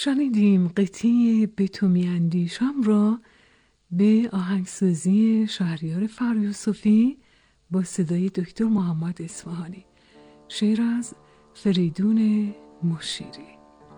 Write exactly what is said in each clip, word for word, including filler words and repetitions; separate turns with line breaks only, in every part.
شنیدیم قطعه به تو میاندیشم را به آهنگسازی شهریار فریوسفی با صدای دکتر محمد اصفهانی، شعر از فریدون مشیری.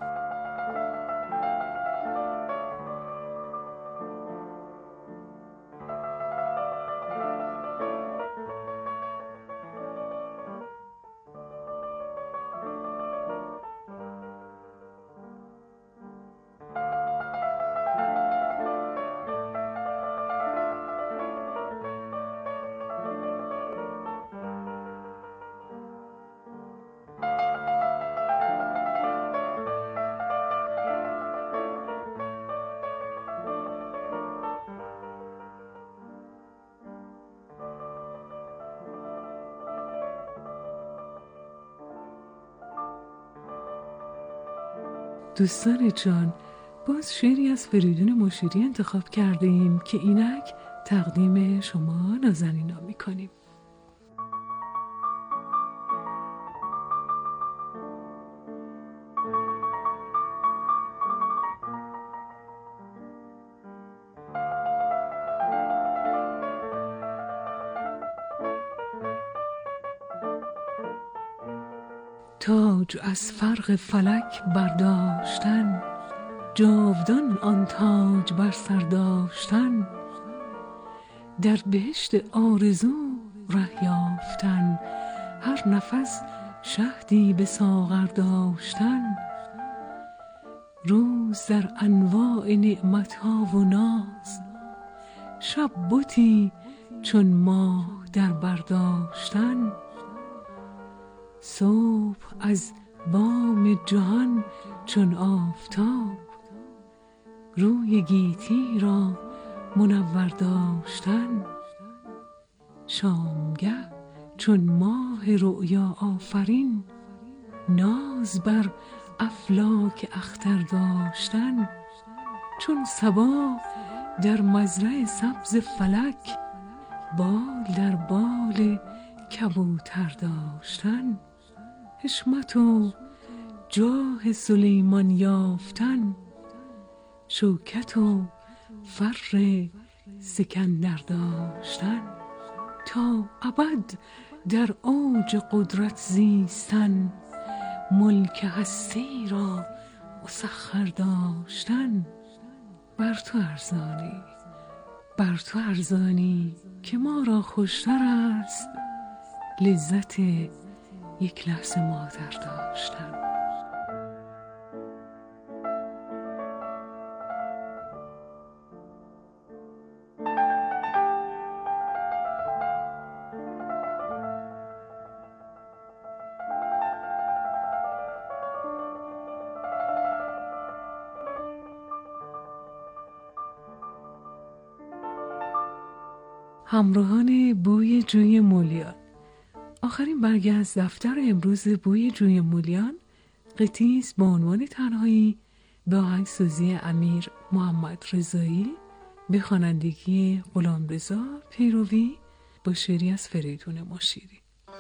دوستان جان، باز شعری از فریدون مشیری انتخاب کرده ایم که اینک تقدیم شما نازنینا می کنیم. تاج از فرق فلک برداشتن، جاودان آن تاج بر سر داشتن، در بهشت آرزو ره یافتن، هر نفس شهدی به ساغر داشتن، روز در انواع نعمتها و ناز، شب بتی چون ماه در برداشتن، صبح از بام جهان چون آفتاب، روی گیتی را منور داشتن، شامگه چون ماه رؤیا آفرین، ناز بر افلاک اختر داشتن، چون صبا در مزرع سبز فلک، بال در بال کبوتر داشتن، حشمت و جاه سلیمان یافتن، شوکت و فر سکندر داشتن، تا ابد در اوج قدرت زیستن، ملک هستی را مسخر داشتن، بر تو ارزانی بر تو ارزانی که ما را خوشتر است لذت یک لحظه مادر داشتن. همراهان بوی جوی مولیان، آخرین برگه از دفتر امروز بوی جوی مولیان قطعی است با عنوان تنهایی به آهنگسازی امیر محمد رضایی، به خوانندگی غلامرضا پیروی با شعری از فریدون مشیری.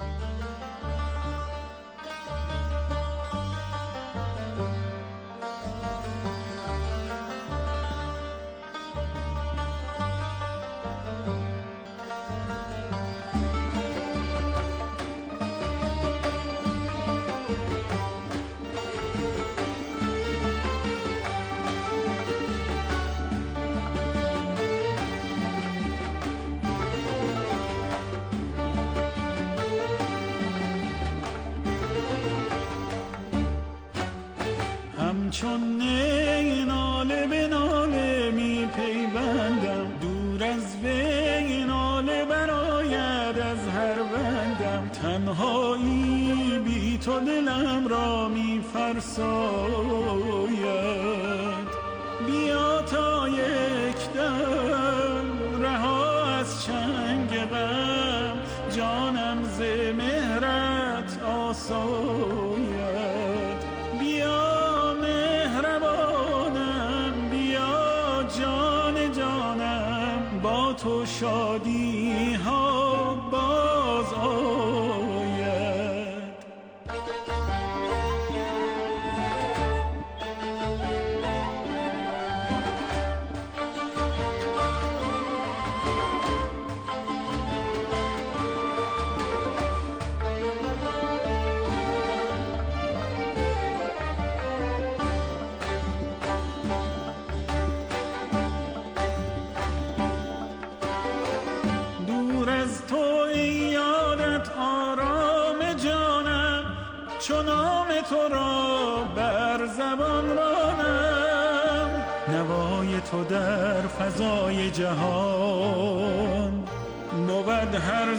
چون نی ناله به ناله می پیوندم، دور از وی ناله براید از هر بندم، تنهایی بی تو دلم را می فرساید، بیا تا یک دم رها از چنگ غم، جانم ز مهرت آساید، بیا تو شادی ها باز آید. نوای تو در فضای جهان بود هر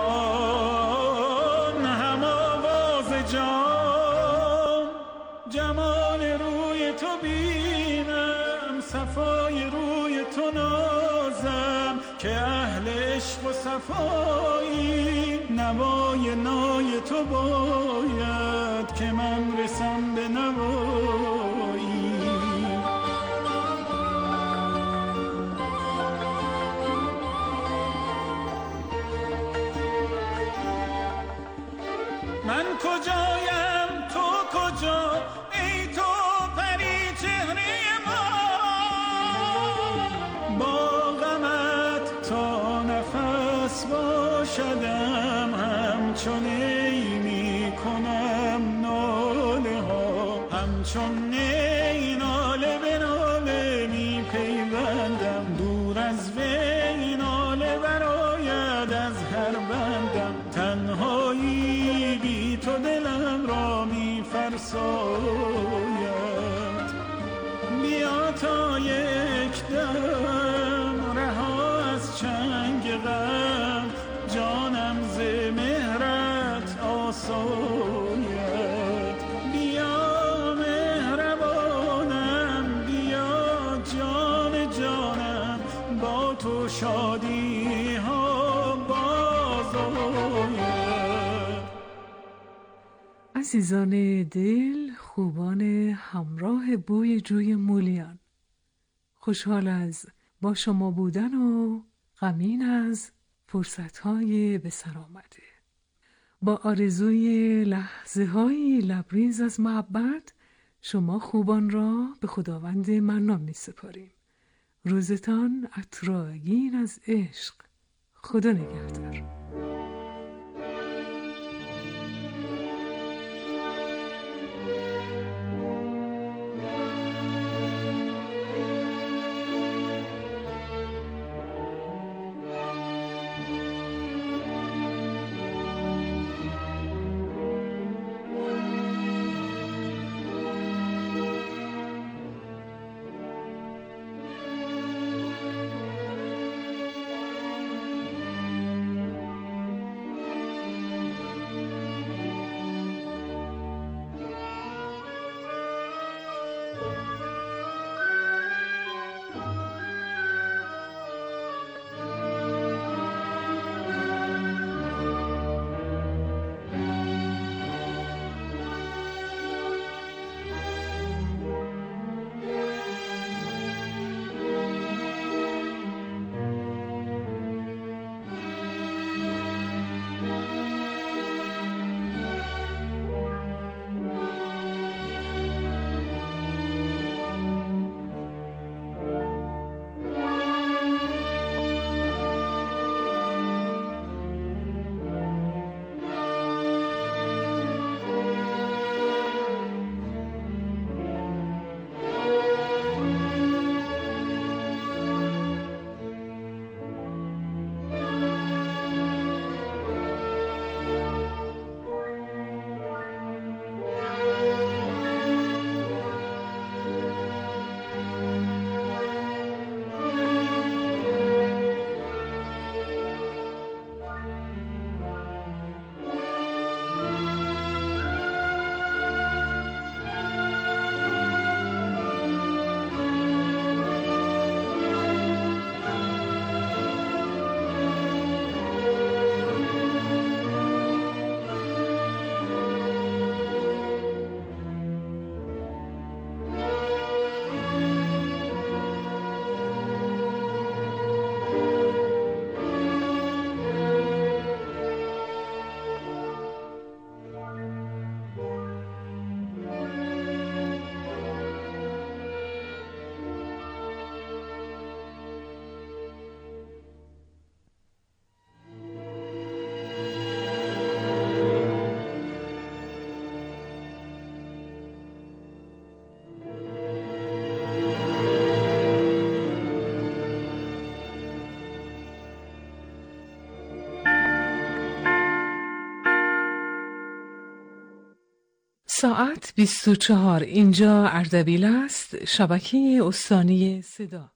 زمان هم آواز جان. جمال روی تو بینم، صفای روی تو نازم، که اهل عشق و صفایی نوای نای تو باید که من رسم به نوایی. من کجایم تو کجا ای تو پری چهره ما، با غمت تا نفس باشدم همچون نی می کنم ناله ها، همچون نی ناله به ناله می پیوندم، دور از وی ناله براید از هر بندم، تنهایی بی تو دلم را می فرساید. بیا تا یک دم رها از چنگ غم، جانم ز مهرت آساید. بیا مهربانم، بیا جان جانم، با تو شادی ها باز آید.
عزیزان دل، خوبان همراه بوی جوی مولیان، خوشحال از با شما بودن و غمین از فرصت‌های به سر آمده. با آرزوی لحظه‌هایی لبریز از محبت، شما خوبان را به خداوند منان می‌سپاریم. روزتان عطرآگین از عشق. خدا نگهدار. ساعت بیست و چهار. اینجا اردبیل است، شبکه استانی صدا.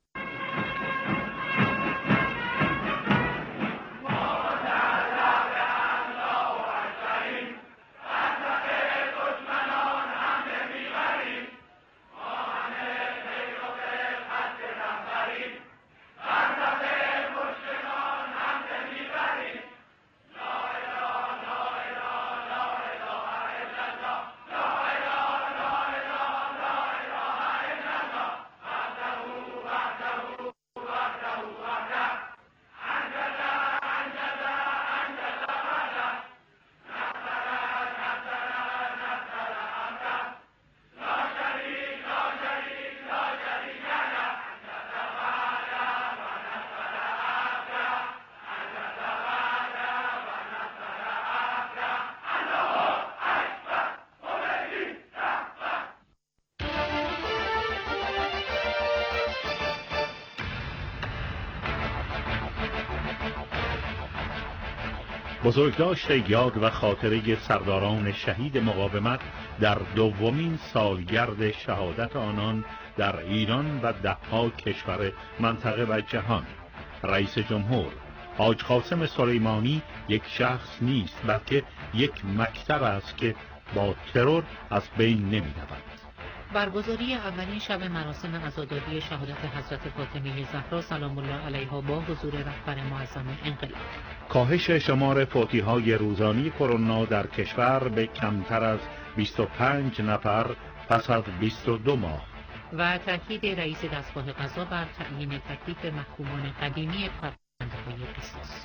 بزرگداشت یاد و خاطره سرداران شهید مقاومت در دومین سالگرد شهادت آنان در ایران و دهها کشور منطقه و جهان. رئیس جمهور حاج قاسم سلیمانی یک شخص نیست، بلکه یک مکتب است که با ترور از بین نمی رود.
برگزاری اولین شب مراسم عزاداری شهادت حضرت فاطمه زهرا سلام الله علیها با حضور رهبر معظم انقلاب.
کاهش شمار فوتی‌های روزانه کرونا در کشور به کمتر از بیست و پنج نفر پس از بیست و دو ماه.
و تاکید رئیس دستگاه قضا بر تعیین تکلیف محکومان قدیمی پرونده‌های قصاص.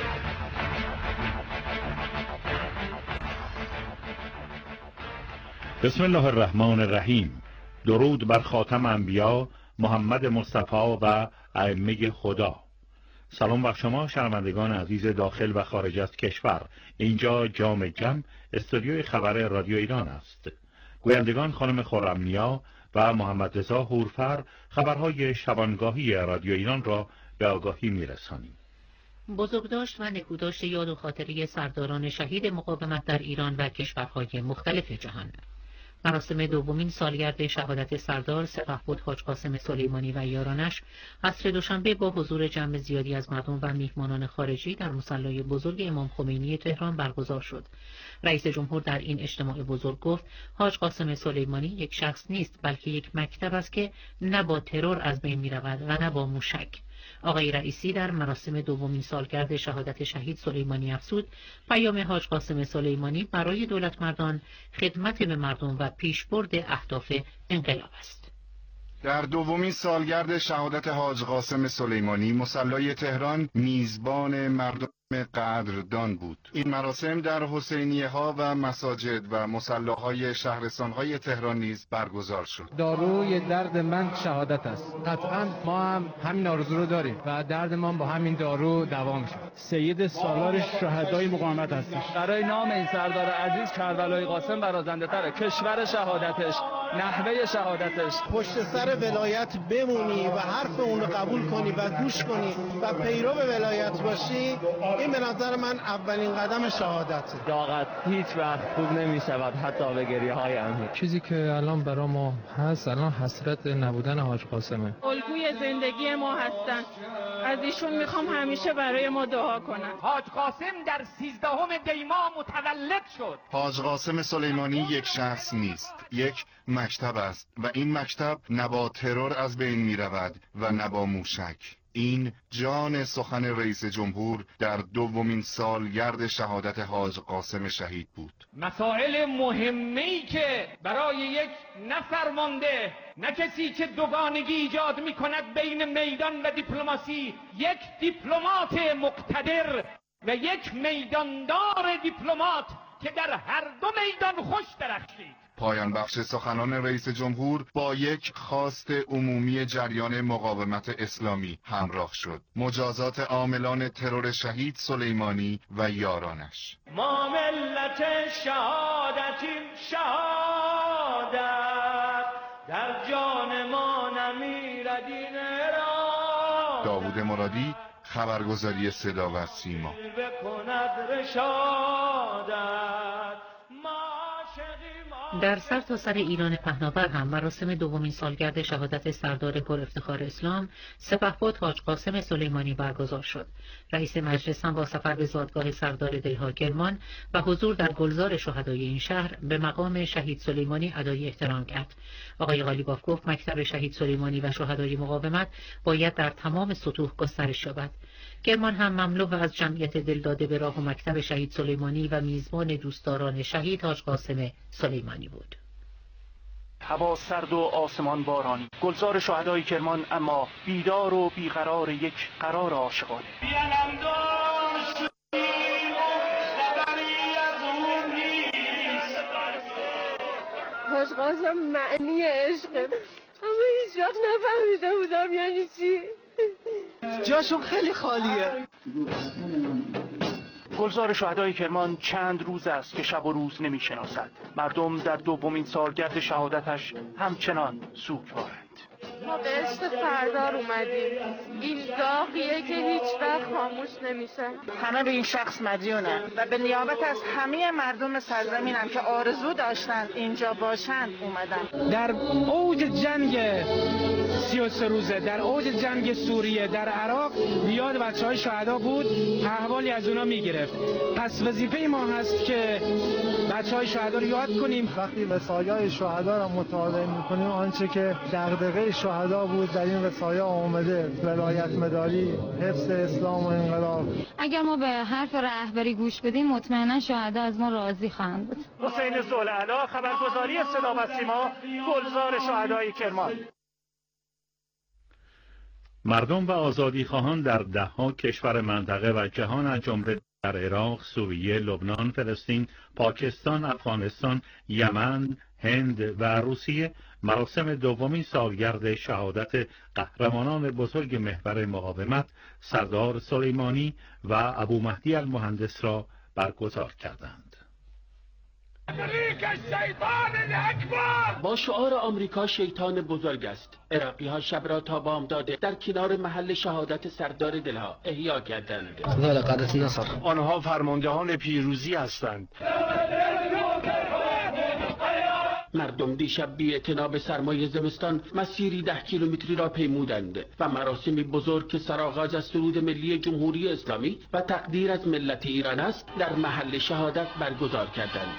بسم الله الرحمن الرحیم. درود بر خاتم انبیا محمد مصطفی و ائمه خدا. سلام بر شما شنوندگان عزیز داخل و خارج از کشور. اینجا جام جم استودیوی خبر رادیو ایران است. گویندگان خانم خرم‌نیا و محمد رضا هورفر خبرهای شبانگاهی رادیو ایران را به آگاهی می‌رسانیم.
بزرگداشت و نکوداشت یاد و خاطره سرداران شهید مقاومت در ایران و کشورهای مختلف جهان. مراسم دومین سالگرد شهادت سردار سپهبد حاج قاسم سلیمانی و یارانش عصر دوشنبه با حضور جمع زیادی از مردم و میهمانان خارجی در مصلی بزرگ امام خمینی تهران برگزار شد. رئیس جمهور در این اجتماع بزرگ گفت حاج قاسم سلیمانی یک شخص نیست، بلکه یک مکتب است که نه با ترور از بین می‌رود و نه با موشک. آقای رئیسی در مراسم دومین سالگرد شهادت شهید سلیمانی افزود پیام حاج قاسم سلیمانی برای دولتمردان خدمت به مردم و پیشبرد اهداف انقلاب است.
در دومین سالگرد شهادت حاج قاسم سلیمانی مصلی تهران میزبان مردم قدردان بود. این مراسم در حسینیه ها و مساجد و مصلاهای شهرستان های تهران نیز برگزار شد.
داروی درد من شهادت است. قطعا ما هم همین آرزو رو داریم و درد ما با همین دارو دوا میشه.
سید سالار شهدای مقاومت هستش. برای نام این سردار عزیز کربلای قاسم برازنده تره. کشور شهادتش، نحوه شهادتش،
پشت سر ولایت بمونی و حرف اون رو قبول کنی و گوش کنی و پیرو ولایت باشی، این به نظر من اولین قدم شهادته.
داغت هیچ وقت خوب نمی شود، حتی به گریه های امید.
چیزی که الان برای ما هست الان حسرت نبودن حاج قاسمه.
الگوی زندگی ما هستن. از ایشون میخوام همیشه برای ما دعا کنن.
حاج قاسم در سیزدهم دی ماه متولد شد.
حاج قاسم سلیمانی یک شخص نیست، یک مکتب است و این مکتب نه با ترور از بین می رود و نه با موشک. این جان سخن رئیس جمهور در دومین سالگرد شهادت حاج قاسم شهید بود.
مسائل مهمی که برای یک نفرمانده، نه کسی که دوگانگی ایجاد می کند بین میدان و دیپلماسی، یک دیپلمات مقتدر و یک میداندار دیپلمات که در هر دو میدان خوش درخشید.
پایان بخش سخنان رئیس جمهور با یک خواست عمومی جریان مقاومت اسلامی همراه شد: مجازات عاملان ترور شهید سلیمانی و یارانش.
ما ملت شهادتیم، شهادت در جان ما نمیرد این اراده.
داوود مرادی، خبرگزاری صدا و سیما.
بکند رشادت ما شدیم
در سرتاسر ایران پهناور هم مراسم دومین سالگرد شهادت سردار پر افتخار اسلام سپهبد حاج قاسم سلیمانی برگزار شد. رئیس مجلس هم با سفر به زادگاه سردار دلها کرمان و حضور در گلزار شهدای این شهر به مقام شهید سلیمانی ادای احترام کرد. آقای قالیباف گفت مکتب شهید سلیمانی و شهدای مقاومت باید در تمام سطوح گسترش یابد. کرمان هم مملو از جمعیت دلداده به راه و مکتب شهید سلیمانی و میزبان دوستداران شهید حاج قاسم سلیمانی بود.
هوا سرد و آسمان بارانی، گلزار شهدای کرمان اما بیدار و بیقرار یک قرار عاشقانه.
حاج قاسم معنی عشقه، اما هیچ وقت نفهمیده بودم یعنی چی.
جاشون خیلی خالیه. گلزار شهدای کرمان چند روز است که شب و روز نمی شناسد. مردم در دومین سالگرد شهادتش همچنان سوگوارند.
ما به عشق سردار اومدیم. این داغیه که هیچ وقت خاموش نمیشه.
همه به این شخص مدیونن و به نیابت از همه مردم سرزمینم که آرزو داشتند اینجا باشند اومدن.
در اوج جنگ سی و سه روزه، در اوج جنگ سوریه، در عراق یاد بچهای شهدا بود، احوالی از اونا میگرفت. پس وظیفه ما هست که بچهای شهدا رو یاد کنیم.
وقتی وصایای شهدا رو مطالعه میکنیم، آنچه که دغدغه شهدا بود در این وصایا آمده، ولایت مداری، حفظ اسلام و انقلاب.
اگر ما به حرف رهبری گوش بدیم مطمئنا شهدا از ما راضی خواهند بود.
حسین ذوالعلا، خبرگزاری صدا و سیما، گلزار شهدای کرمان.
مردم و آزادیخواهان در ده‌ها کشور منطقه و جهان از جمله در عراق، سوریه، لبنان، فلسطین، پاکستان، افغانستان، یمن، هند و روسیه مراسم دومین سالگرد شهادت قهرمانان بزرگ محور مقاومت سردار سلیمانی و ابو مهدی المهندس را برگزار کردند.
با شعار آمریکا شیطان بزرگ است، عراقی ها شب را تا بامداد در کنار محل شهادت سردار دلها احیا کردند.
آنها فرماندهان پیروزی هستند.
مردم دیشب بی اعتنا به سرمای زمستان مسیری ده کیلومتری را پیمودند و مراسمی بزرگ که سرآغاز از سرود ملی جمهوری اسلامی و تقدیر از ملت ایران است در محل شهادت برگزار کردند.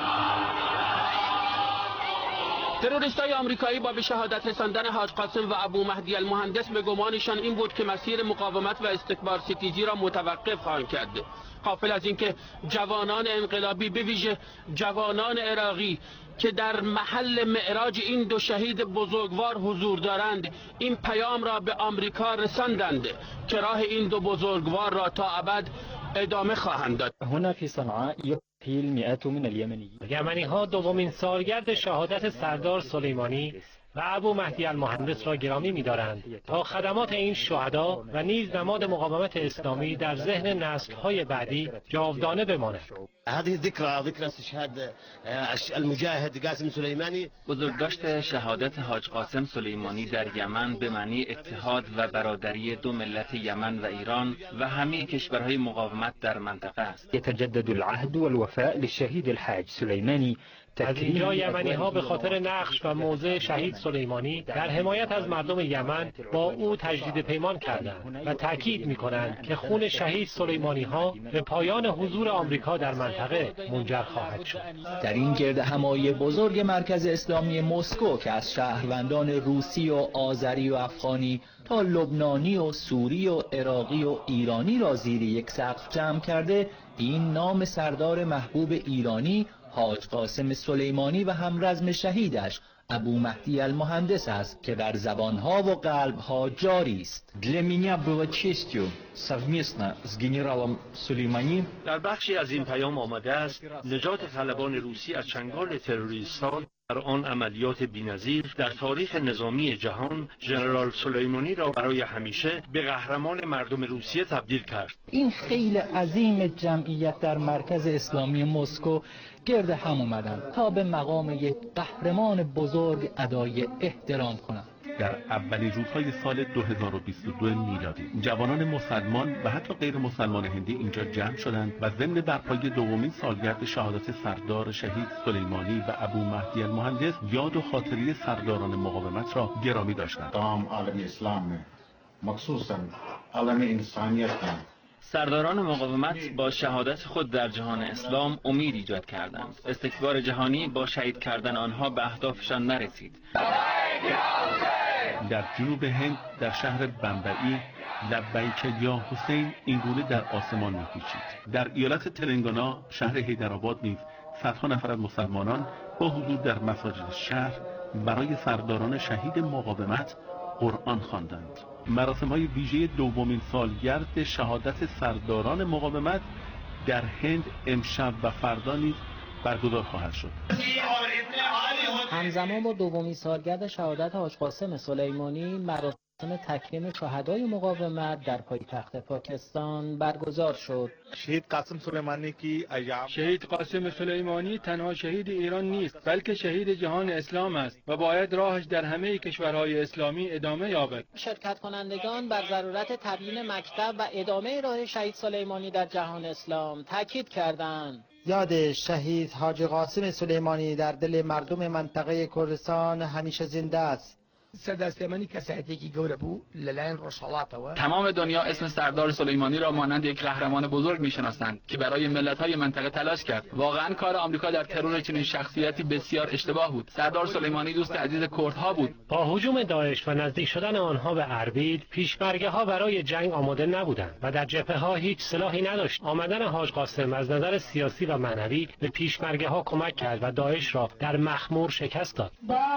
تروریستای آمریکایی با به شهادت رساندن حاج قاسم و ابو مهدی المهندس به گمانشان این بود که مسیر مقاومت و استکبار ستیزی را متوقف خواهند کرد. غافل از اینکه جوانان انقلابی به ویژه جوانان عراقی که در محل معراج این دو شهید بزرگوار حضور دارند این پیام را به آمریکا رساندند که راه این دو بزرگوار را تا ابد ادامه خواهند داد.
هنا في صنعاء يقتل مئات من اليمنيين.
یمنی ها دومین سالگرد شهادت سردار سلیمانی و ابو مهدی المهندس را گرامی می‌دارند تا خدمات این شهدا و نیز نماد مقاومت اسلامی در ذهن نسل‌های بعدی جاودانه بماند.
هذه ذكرى ذكرى استشهاد المجاهد قاسم سلیمانی.
بزرگداشت شهادت حاج قاسم سلیمانی در یمن به معنی اتحاد و برادری دو ملت یمن و ایران و همه کشورهای مقاومت در منطقه است.
يتجدد العهد والوفاء للشهيد الحاج سلیمانی.
از اینجا یمنی ها به خاطر نقش و موضع شهید سلیمانی در حمایت از مردم یمن با او تجدید پیمان کردند و تاکید می‌کنند که خون شهید سلیمانی ها به پایان حضور آمریکا در منطقه منجر خواهد شد.
در این گرد همایی بزرگ مرکز اسلامی مسکو که از شهروندان روسی و آذری و افغانی تا لبنانی و سوری و عراقی و ایرانی را زیر یک سقف جمع کرده، این نام سردار محبوب ایرانی حاج قاسم سلیمانی و همرزم شهیدش ابو مهدی المهندس است که در زبانها و قلبها جاری است.
Для меня было честью совместно с генералом Сулеймани.
در بخشی از این پیام آمده است نجات طلبان روسی از چنگال تروریستان در آن عملیات بی‌نظیر در تاریخ نظامی جهان ژنرال سلیمانی را برای همیشه به قهرمان مردم روسیه تبدیل کرد.
این خیل عظیم جمعیت در مرکز اسلامی مسکو گرد هم اومدن تا به مقام یک قهرمان بزرگ ادای احترام کنند.
در اولین روزهای سال دو هزار و بیست و دو میلادی جوانان مسلمان و حتی غیر مسلمان هندی اینجا جمع شدند و ضمن برپایی دومین سالگرد شهادت سردار شهید سلیمانی و ابو مهدی المهندس یاد و خاطره سرداران مقاومت را گرامی داشتند.
تمام عالم اسلام مخصوصا عالم انسانیت
سرداران مقاومت با شهادت خود در جهان اسلام امید ایجاد کردند. استکبار جهانی با شهید کردن آنها به اهدافشان نرسید.
در جنوب هند در شهر بمبئی لبیک یا حسین اینگونه در آسمان میپیچید. در ایالت تلنگانا شهر حیدرآباد نیز صدها نفر از مسلمانان با حضور در مساجد شهر برای سرداران شهید مقاومت قرآن خواندند. مراسم‌های ویژه دومین سالگرد شهادت سرداران مقاومت در هند امشب و فردا نیز برگزار خواهد شد.
همزمان با دومین سالگرد شهادت حاج قاسم سلیمانی مراسم تکریم شهدای مقاومت در پایتخت پاکستان برگزار شد.
شهید قاسم سلیمانی کی ایام
شهید قاسم سلیمانی تنها شهید ایران نیست بلکه شهید جهان اسلام است و باید راهش در همه کشورهای اسلامی ادامه یابد.
شرکت کنندگان بر ضرورت تبیین مکتب و ادامه راه شهید سلیمانی در جهان اسلام تاکید کردند.
یاد شهید حاج قاسم سلیمانی در دل مردم منطقه کردستان همیشه زنده است.
تمام دنیا اسم سردار سلیمانی را مانند یک قهرمان بزرگ میشناسند که برای ملت‌های منطقه تلاش کرد. واقعا کار آمریکا در ترور چنین شخصیتی بسیار اشتباه بود. سردار سلیمانی دوست عزیز کردها بود.
با هجوم داعش و نزدیک شدن آنها به اربیل، پیشمرگه‌ها برای جنگ آماده نبودند و در جبهه‌ها هیچ سلاحی نداشت. آمدن حاج قاسم از نظر سیاسی و معنوی به پیشمرگه‌ها کمک کرد و داعش را در مخمور شکست داد.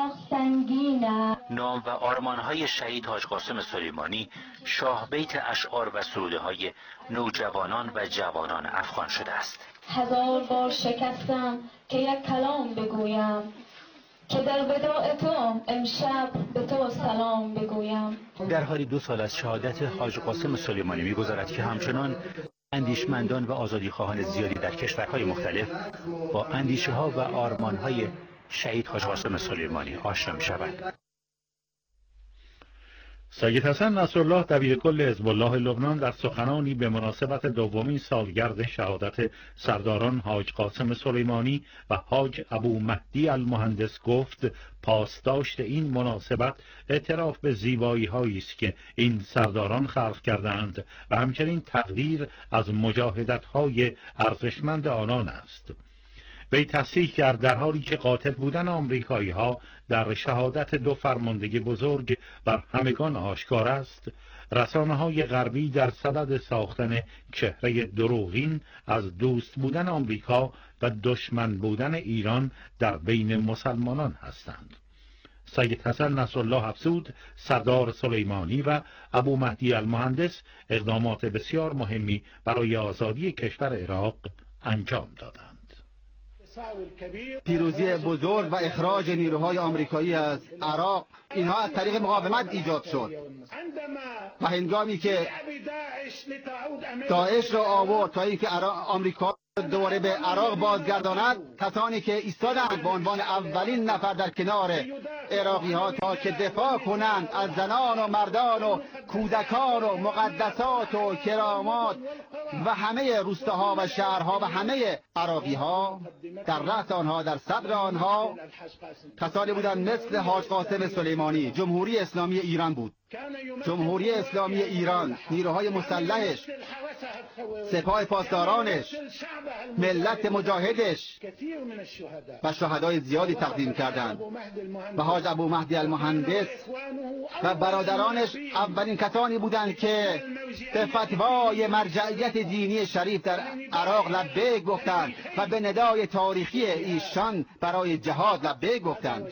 نام و آرمان‌های شهید حاج قاسم سلیمانی شاه بیت اشعار و سروده‌های نوجوانان و جوانان افغان شده است.
هزار بار شکستم که یک کلام بگویم که در وداع تو امشب به تو سلام بگویم.
در حالی دو سال از شهادت حاج قاسم سلیمانی می‌گذرد که همچنان اندیشمندان و آزادیخواهان زیادی در کشورهای مختلف با اندیشه‌ها و آرمان‌های شهید حاج قاسم سلیمانی آشنا می‌شوند.
سید حسن نصرالله دبیرکل حزب الله لبنان در سخنانی به مناسبت دومین سالگرد شهادت سرداران حاج قاسم سلیمانی و حاج ابو مهدی المهندس گفت پاسداشت این مناسبت اعتراف به زیبایی‌هایی است که این سرداران خلق کردند و همچنین تقدیر از مجاهدت‌های ارزشمند آنان است. وی تصریح کرد در حالی که قاطع بودن آمریکایی‌ها در شهادت دو فرماندگی بزرگ بر همگان آشکار است، رسانه‌های غربی در صدد ساختن چهره دروغین از دوست بودن آمریکا و دشمن بودن ایران در بین مسلمانان هستند. سید حسن نصرالله افزود سردار سلیمانی و ابو مهدی المهندس اقدامات بسیار مهمی برای آزادی کشور عراق انجام دادند.
پیروزی بزرگ و اخراج نیروهای آمریکایی از عراق اینها از طریق مقاومت ایجاد شد و هنگامی که داعش را آورد تا اینکه آمریکا دوباره به عراق بازگرداند، کسانی که ایستادند به عنوان اولین نفر در کنار عراقی ها تا که دفاع کنند از زنان و مردان و کودکان و مقدسات و کرامات و همه روستاها و شهرها و همه عراقی ها، در رأس آنها، در صدر آنها کسانی بودند مثل حاج قاسم سلیمانی. جمهوری اسلامی ایران بود. جمهوری اسلامی ایران، نیروهای مسلحش، سپاه پاسدارانش، ملت مجاهدش و شهدای زیادی تقدیم کردند و حاج ابو مهدی المهندس و برادرانش اولین کسانی بودند که به فتوای مرجعیت دینی شریف در عراق لبیک گفتند و به ندای تاریخی ایشان برای جهاد لبیک گفتند.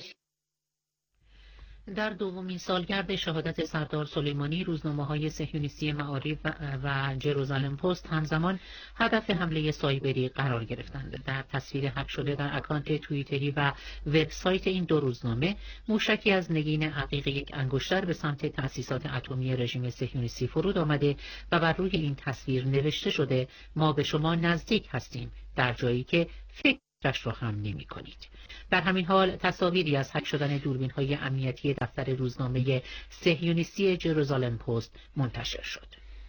در دومین سالگرد شهادت سردار سلیمانی، روزنامه‌های صهیونیستی معارف و, و جروزالم پست همزمان هدف حمله سایبری قرار گرفتند. در تصویر حک شده در اکانت توییتری و وبسایت این دو روزنامه، موشکی از نگین عقیق یک انگشتر به سمت تأسیسات اتمی رژیم صهیونیستی فرود آمده و بر روی این تصویر نوشته شده ما به شما نزدیک هستیم، در جایی که فکر را هم نمی کنید. در همین حال تصاویری از هک شدن دوربین‌های امنیتی دفتر روزنامه صهیونیستی جروزالم پست منتشر شد.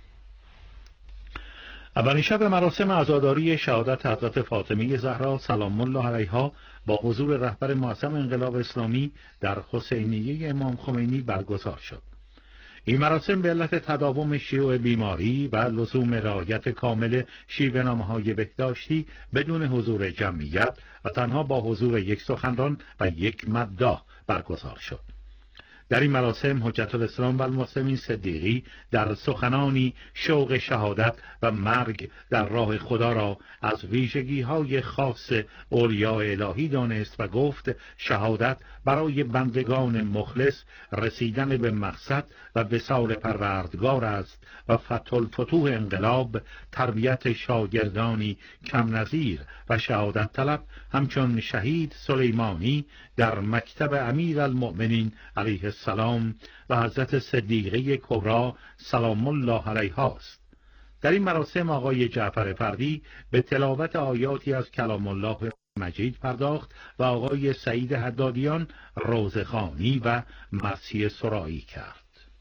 اولین شب مراسم عزاداری شهادت حضرت فاطمه زهرا سلام الله علیها با حضور رهبر معظم انقلاب اسلامی در حسینیه امام خمینی برگزار شد. این مراسم به علت تداوم شیوع بیماری و لزوم رعایت کامل شیوه‌نامه‌های بهداشتی بدون حضور جمعیت و تنها با حضور یک سخنران و یک مداح برگزار شد. در این مراسم حجت الاسلام و المسلمین صدیقی در سخنانی شوق شهادت و مرگ در راه خدا را از ویژگی‌های خاص اولیاء الهی دانست و گفت شهادت برای بندگان مخلص رسیدن به مقصد و وصال پروردگار است و فتح الفتوح انقلاب تربیت شاگردانی کم نظیر و شهادت طلب همچون شهید سلیمانی در مکتب امیر المؤمنین علیه السلام و حضرت صدیقه کبری سلام الله علیها است. در این مراسم آقای جعفر فردی به تلاوت آیاتی از کلام الله مجید پرداخت و آقای سعید حدادیان روزخوانی و مرثیه سرایی کرد.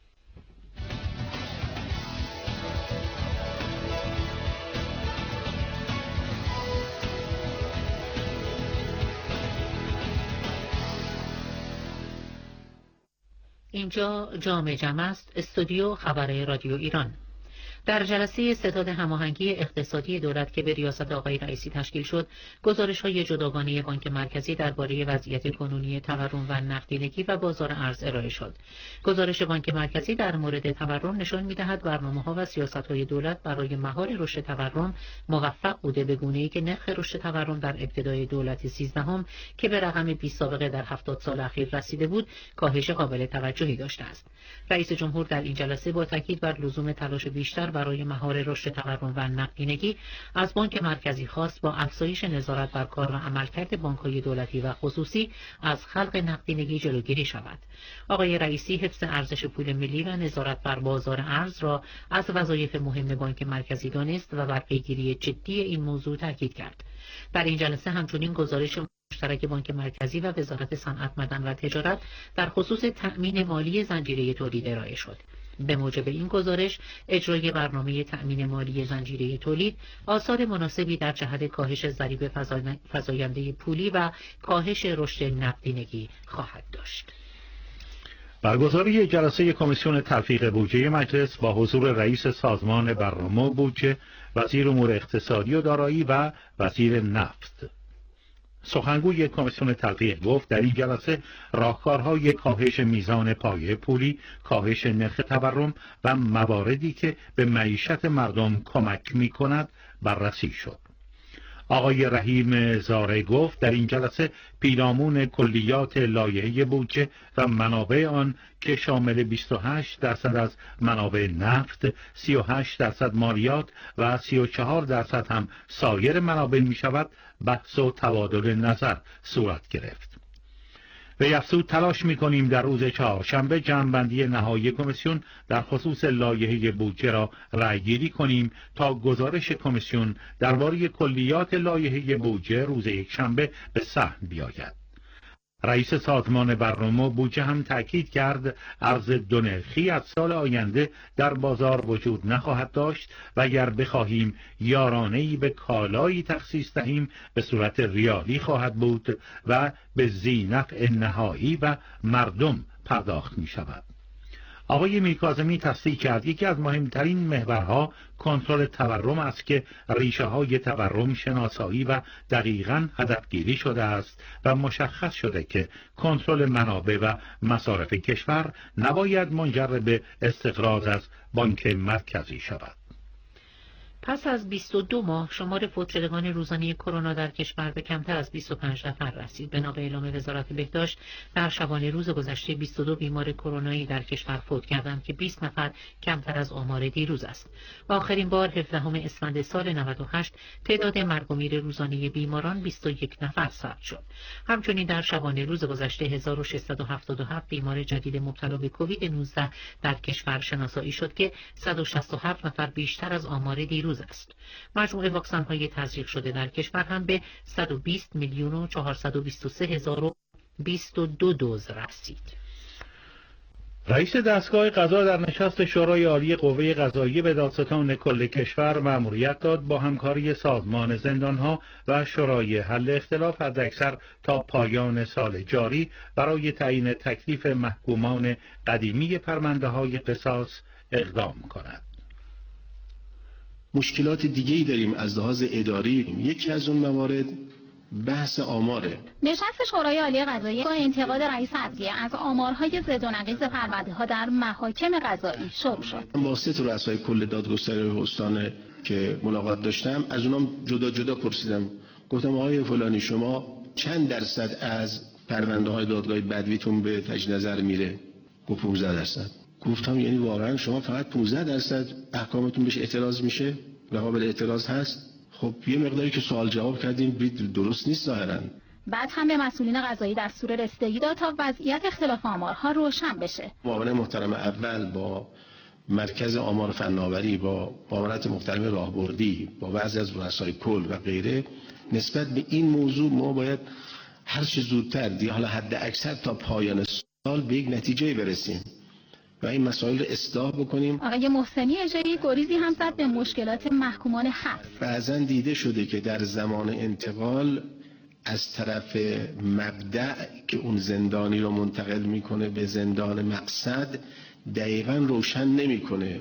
اینجا جام جم است، استودیو خبر رادیو ایران. در جلسه ستاد هماهنگی اقتصادی دولت که به ریاست آقای رئیسی تشکیل شد، گزارش‌های جداگانه بانک مرکزی درباره وضعیت کنونی تورم و نقدینگی و بازار ارز ارائه شد. گزارش بانک مرکزی در مورد تورم نشان می‌دهد برنامه‌ها و سیاست‌های دولت برای مهار رشد تورم موفق بوده به گونه‌ای که نرخ رشد تورم در ابتدای دولت سیزدهم که به رقم بی سابقه در هفتاد سال اخیر رسیده بود، کاهش قابل توجهی داشته است. رئیس جمهور در این جلسه با تاکید بر لزوم تلاش بیشتر برای مهار رشد تورم و نقدینگی از بانک مرکزی خواست با افزایش نظارت بر کار و عملکرد بانک‌های دولتی و خصوصی از خلق نقدینگی جلوگیری شود. آقای رئیسی حفظ ارزش پول ملی و نظارت بر بازار ارز را از وظایف مهم بانک مرکزی دانست و بر پیگیری جدی این موضوع تاکید کرد. در این جلسه همچنین گزارش مشترک بانک مرکزی و وزارت صنعت، معدن و تجارت در خصوص تأمین مالی زنجیره تولید ارائه شد. به موجب این گزارش، اجرای برنامه تأمین مالی زنجیره تولید آثار مناسبی در جهت کاهش ضریب فزاینده پولی و کاهش رشد نقدینگی خواهد داشت.
برگزاری جلسه کمیسیون تلفیق بودجه مجلس با حضور رئیس سازمان برنامه و بودجه، وزیر امور اقتصادی و دارایی و وزیر نفت. سخنگوی کمیسیون تلفیق گفت در این جلسه راهکارهای کاهش میزان پایه پولی، کاهش نرخ تورم و مواردی که به معیشت مردم کمک می کند بررسی شد. آقای رحیم زاره گفت در این جلسه پیرامون کلیات لایحه بودجه و منابع آن که شامل بیست و هشت درصد از منابع نفت، سی و هشت درصد مالیات و سی و چهار درصد هم سایر منابع می شود، بحث و تبادل نظر صورت گرفت. به افزود تلاش می‌کنیم در روز چهارشنبه جمع‌بندی نهایی کمیسیون در خصوص لایحه بودجه را رأی‌گیری کنیم تا گزارش کمیسیون درباره کلیات لایحه بودجه روز یکشنبه به صحن بیاید. رئیس سازمان برنامه بودجه هم تأکید کرد ارز دو نرخی از سال آینده در بازار وجود نخواهد داشت و اگر بخواهیم یارانه‌ای به کالایی تخصیص دهیم به صورت ریالی خواهد بود و به ذینفع نهایی و مردم پرداخت می شود. آقای میرکاظمی تصدیق کرد یکی از مهمترین محورها کنترل تورم است که ریشه های تورم شناسایی و دقیقاً هدفگیری شده است و مشخص شده که کنترل منابع و مصارف کشور نباید منجر به استقراض از بانک مرکزی شود.
پس از بیست و دو ماه شمار فوت‌شدگان روزانه کرونا در کشور به کمتر از بیست و پنج نفر رسید. بنا به اعلام وزارت بهداشت در شبانه روز گذشته بیست و دو بیمار کرونایی در کشور فوت کردند که بیست نفر کمتر از آمار دیروز است. آخرین بار هفدهم اسفند سال نود و هشت تعداد مرگ و میر روزانه بیماران بیست و یک نفر ثبت شد. همچنین در شبانه روز گذشته هزار و ششصد و هفتاد و هفت بیمار جدید مبتلا به کووید نوزده در کشور شناسایی شد که صد و شصت و هفت نفر بیشتر از آمار دیروز امروز است. مجموع واکسن‌های تزریق شده در کشور هم به صد و بیست میلیون و چهارصد و بیست و سه هزار و بیست و دو دوز رسید.
رئیس دستگاه قضا در نشست شورای عالی قوه قضاییه به دادستان کل کشور مأموریت داد با همکاری سازمان زندانها و شورای حل اختلاف حداکثر تا پایان سال جاری برای تعیین تکلیف محکومان قدیمی پرونده‌های قصاص اقدام کند.
مشکلات دیگه‌ای داریم از لحاظ اداری. یکی از اون موارد بحث آماره.
نشست شورای عالی قضاییه با انتقاد رئیس عدلیه از آمارهای زد و نقیض پرونده‌ها در محاکم قضایی شروع شد.
با سه تا رؤسای کل دادگستری استان که ملاقات داشتم، از اونام جدا جدا پرسیدم. گفتم آقای فلانی شما چند درصد از پرونده‌های دادگاه بدویتون به تجدید نظر میره؟ گفت پانزده درصد. گفتم یعنی واقعا شما فقط پانزده درصد احکامتون بهش اعتراض میشه و قابل اعتراض هست؟ خب یه مقداری که سوال جواب کردیم برید درست نیست ظاهراً.
بعد هم به مسئولین قضایی دستور رسیدگی داد تا وضعیت اختلاف آمارها روشن بشه.
معاون محترم اول با مرکز آمار فناوری، با معاونت محترم راهبردی، با بعضی از رؤسای کل و غیره نسبت به این موضوع ما باید هر چه زودتر دی حالا حد اکثر تا پایان سال به یک نتیجه برسیم و این مسائل رو اصلاح بکنیم.
آقای محسنی اژه‌ای گریزی هم زد به مشکلات محکومان حبس.
بعضا دیده شده که در زمان انتقال از طرف مبدأ که اون زندانی رو منتقل میکنه به زندان مقصد دقیقا روشن نمیکنه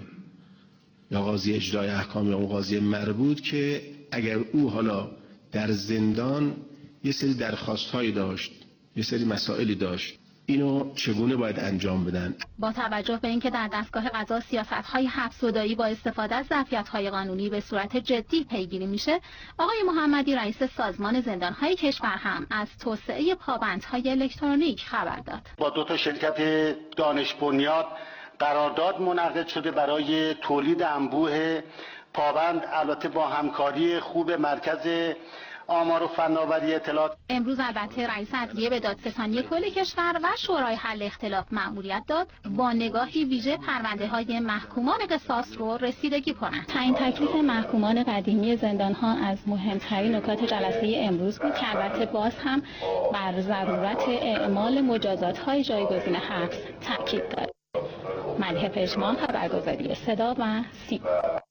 یا قاضی اجرای احکام یا اون قاضی مربوط که اگر او حالا در زندان یه سری درخواست‌هایی داشت، یه سری مسائلی داشت، اینو چگونه باید انجام بدن؟
با توجه به اینکه در دستگاه قضا سیاست‌های حبس‌زدایی با استفاده از ظرفیت‌های قانونی به صورت جدی پیگیری میشه، آقای محمدی رئیس سازمان زندان‌های کشور هم از توسعه پابندهای الکترونیک خبر داد.
با دو تا شرکت دانش بنیاد قرارداد منعقد شده برای تولید انبوه پابند، البته با همکاری خوب مرکز آمار و فناوری اطلاعات.
امروز البته رئیس عدلیه به دادستانی کل کشور و شورای حل اختلاف مأموریت داد با نگاهی ویژه پرونده‌های محکومان قصاص رو رسیدگی کنند. تعیین تکلیف محکومان قدیمی زندان‌ها از مهمترین نکات جلسه امروز بود که البته باز هم بر ضرورت اعمال مجازات‌های جایگزین حبس تاکید داد. ملیحه پژمان، خبرگزاری صدا و سیما.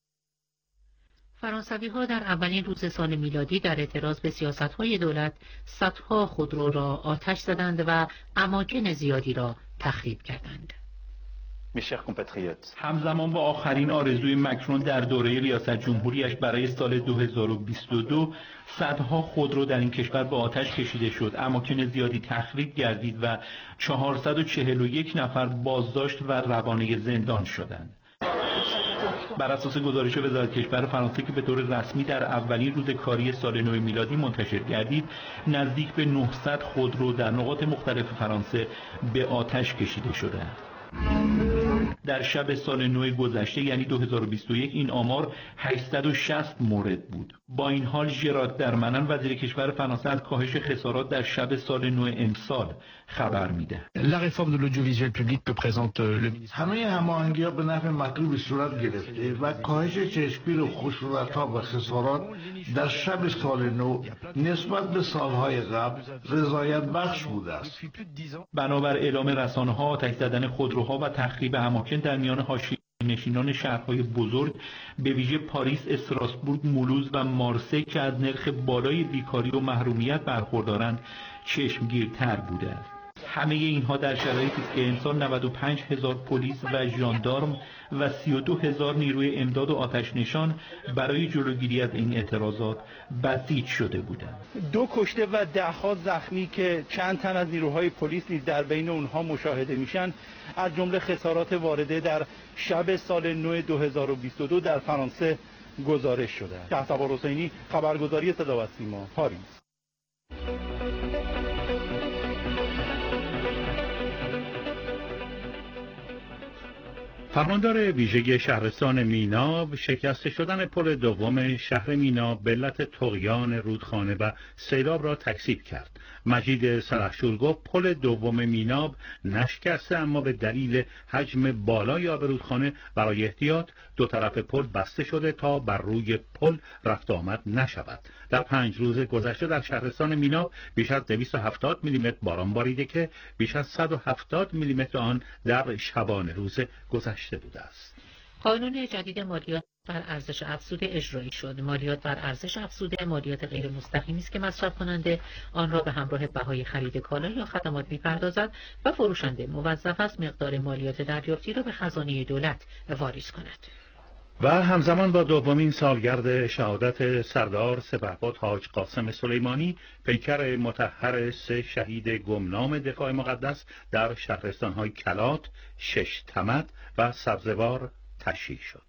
فرانسوی ها در اولین روز سال میلادی در اعتراض به سیاست های دولت صدها خودرو را آتش زدند و اماکن زیادی را تخریب کردند.
همزمان با آخرین آرزوی مکرون در دوره ریاست جمهوریش برای سال دو هزار و بیست و دو صدها خودرو در این کشور به آتش کشیده شد، اماکن زیادی تخریب گردید و چهارصد و چهل و یک نفر بازداشت و روانه زندان شدند. بر اساس گزارش وزارت کشور فرانسه که به طور رسمی در اولین روز کاری سال نو میلادی منتشر گردید، نزدیک به نهصد خودرو در نقاط مختلف فرانسه به آتش کشیده شدند. در شب سال نو گذشته یعنی دو هزار و بیست و یک این آمار هشتصد و شصت مورد بود. با این حال ژرار درمنن وزیر کشور فرانسه از کاهش خسارات در شب سال نو امسال خبر میده.
همه هماهنگی‌ها به نحو مطلوبی صورت گرفته و کاهش چشمگیر و خشونت‌ها و خسارات در شب سال نو نسبت به سالهای قبل رضایت بخش بوده است.
بنابر اعلام رسانه‌ها آتش زدن خودروها و تخریب اماکن در میان حاشیه‌نشینان شهرهای بزرگ به ویژه پاریس، استراسبورگ، مولوز و مارسی که از نرخ بالای بیکاری و محرومیت برخوردارند چشمگیرتر بوده است. همه اینها در شرایطی است که امسال نود و پنج هزار پلیس و ژاندارم و سی و دو هزار نیروی امداد و آتش نشان برای جلوگیری از این اعتراضات بسیج شده بودند.
دو کشته و دهها زخمی که چند تن از نیروهای پلیس نیز در بین اونها مشاهده میشن، از جمله خسارات وارده در شب سال نو دو هزار و بیست و دو در فرانسه گزارش شده است. شهسوار حسینی، خبرگزاری صدا و سیما، پاریس.
فرماندار ویژه شهرستان مینا شکسته شدن پل دوم شهر مینا به علت طغیان رودخانه و سیلاب را تکذیب کرد. مجید سلحشور گفت پل دوم میناب نشکسته، اما به دلیل حجم بالای آب رودخانه برای احتیاط دو طرف پل بسته شده تا بر روی پل رفت آمد نشود. در پنج روز گذشته در شهرستان مینا بیش از دویست و هفتاد میلیمتر باران باریده که بیش از صد و هفتاد میلیمتر آن در شبانه روز گذشته بوده است.
قانون جدید مالیات بر ارزش افزوده اجرایی شد. مالیات بر ارزش افزوده مالیات غیر مستقیمی است که مصرف کننده آن را به همراه بهای خرید کالا یا خدمات می‌پردازد و فروشنده موظف است مقدار مالیات دریافتی را به خزانه دولت واریز کند.
و همزمان با دومین سالگرد شهادت سردار سپهبد حاج قاسم سلیمانی، پیکر مطهر سه شهید گمنام دفاع مقدس در شهرستان‌های کلات، شش تمد و سبزوار تشییع شد.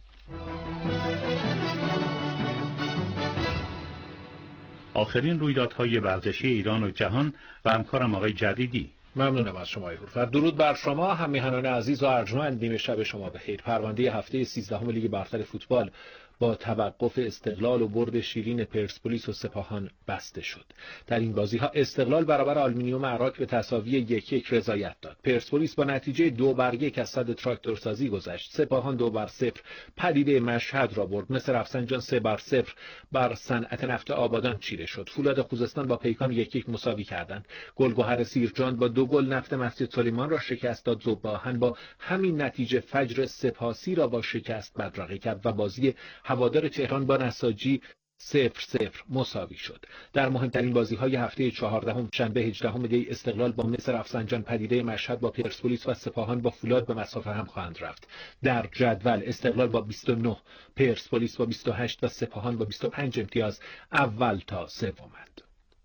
آخرین رویدادهای ورزشی ایران و جهان و همکارم آقای جدیدی.
ممنونم از شما هورفر. درود بر شما همیهنان عزیز و ارجمند. نیمه شب شما بخیر. پرونده هفته سیزدهم لیگ برتر فوتبال با توقف استقلال و برد شیرین پرسپولیس و سپاهان بسته شد. در این بازی ها استقلال برابر آلومینیوم عراق به تساوی یک یک رضایت داد. پرسپولیس با نتیجه دو بر یک از صد تراکتورسازی گذشت. سپاهان دو بر صفر پدیده مشهد را برد. مصر رفسنجان سه بر صفر بر صنعت نفت آبادان چیره شد. فولاد خوزستان با پیکان یک یک مساوی کردند. گلگهر سیرجان با دو گل نفت مسجد سلیمان را شکست داد. ذوب‌آهن با همین نتیجه فجر سپاسی را با شکست بدرقه کرد و بازی هوادار تهران با نساجی صفر صفر مساوی شد. در مهمترین بازی‌های هفته چهاردهم شنبه هجدهم دی استقلال با مصر رفسنجان پدیده مشهد با پرسپولیس و سپاهان با فولاد به مسافه هم خواهند رفت. در جدول استقلال با بیست و نه، پرسپولیس با بیست و هشت و سپاهان با بیست و پنج امتیاز اول تا سومند.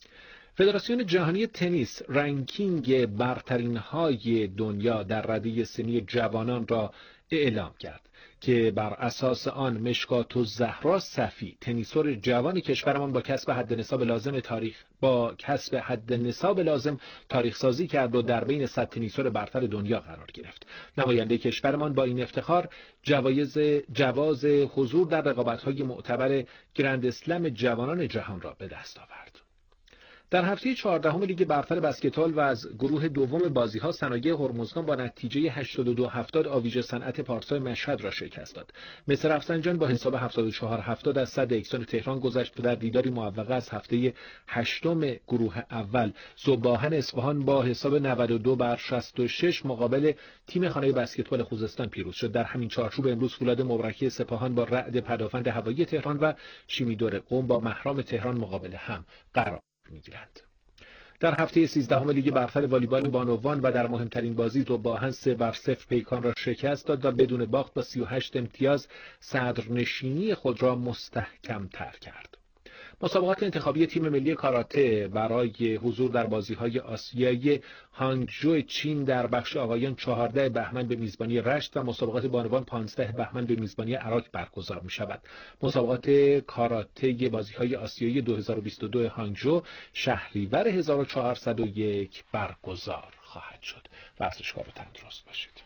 فدراسیون جهانی تنیس رنکینگ برترین‌های دنیا در رده سنی جوانان را اعلام کرد که بر اساس آن مشکات الزهرا صفی تنیسور جوان کشورمان با کسب حد نصاب لازم تاریخ با کسب حد نصاب لازم تاریخ سازی کرد و در بین صد تنیسور برتر دنیا قرار گرفت. نماینده کشورمان با این افتخار جوایز جواز حضور در رقابت‌های معتبر گرند اسلم جوانان جهان را به دست آورد. در هفته چهاردهم لیگ برتر بسکتبال و از گروه دوم بازی‌ها صنایع هرمزگان با نتیجه هشتاد و دو هفتاد آویژه صنعت پارسای مشهد را شکست داد. مصر رفسنجان با حساب هفتاد و چهار هفتاد از صد اکسون تهران گذشت و در دیداری موفقه از هفته هشتم گروه اول ذوب‌آهن اصفهان با حساب نود و دو بر شصت و شش مقابل تیم خانه بسکتبال خوزستان پیروز شد. در همین چارچوب امروز فولاد مبارکی سپاهان با رعد پدافند هوایی تهران و شیمیدور قم با مهرام تهران مقابل هم قرار می‌گیرند. در هفته سیزدهم لیگ برتر والیبال بانوان و در مهمترین بازی ذوب‌آهن سه بر صفر پیکان را شکست داد و بدون باخت با سی و هشت امتیاز صدرنشینی خود را مستحکم‌تر کرد. مسابقات انتخابی تیم ملی کاراته برای حضور در بازی‌های آسیایی هانگجو چین در بخش آقایان چهاردهم بهمن به میزبانی رشت و مسابقات بانوان پانزدهم بهمن به میزبانی عراق برگزار می‌شود. مسابقات کاراته بازی‌های آسیایی دو هزار و بیست و دو هانگجو شهریور هزار و چهارصد و یک برگزار خواهد شد. ورزشکار و تندرست باشید.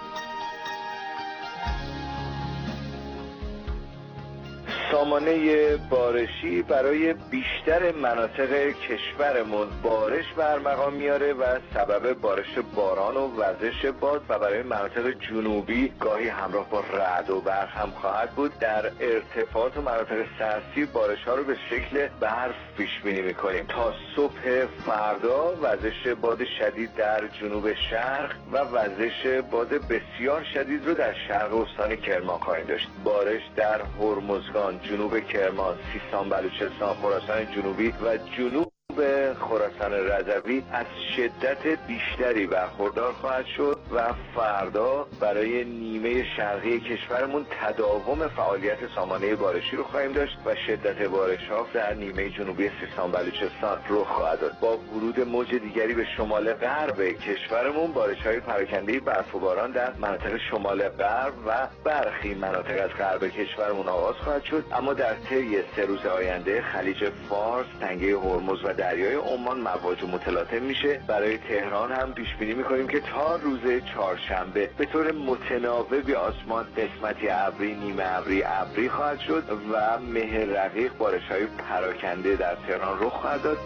سامانه بارشی برای بیشتر مناطق کشورمون بارش برمقام میاره و سبب بارش باران و وزش باد و برای مناطق جنوبی گاهی همراه با رعد و برق هم خواهد بود. در ارتفاعات و مناطق سرسی بارش ها رو به شکل برف پیش بینی میکنیم. تا صبح فردا وزش باد شدید در جنوب شرق و وزش باد بسیار شدید رو در شرق استان کرمان خواهیم داشت. بارش در هرمزگان، جنوب کرمان، سیستان بلوچستان، خراسان جنوبی و جنوب خراسان رضوی از شدت بیشتری برخوردار خواهد شد و فردا برای نیمه شرقی کشورمون تداوم فعالیت سامانه بارشی رو خواهیم داشت و شدت بارش ها در نیمه جنوبی سیستان بلوچستان رخ خواهد داد. با ورود موج دیگری به شمال غرب کشورمون بارش های پراکنده برف و باران در مناطق شمال غرب و برخی مناطق از غرب کشورمون آغاز خواهد شد، اما در طی سه روز آینده خلیج فارس، تنگه هرمز و دریای عمان مواج متلاطم میشه. برای تهران هم پیش بینی میکنیم که تا روز چهارشنبه به طور متناوبی آسمان قسمتی ابری، نیمه ابری، ابری خواهد شد و مه رقیق بارش‌های پراکنده در تهران رخ خواهد داد.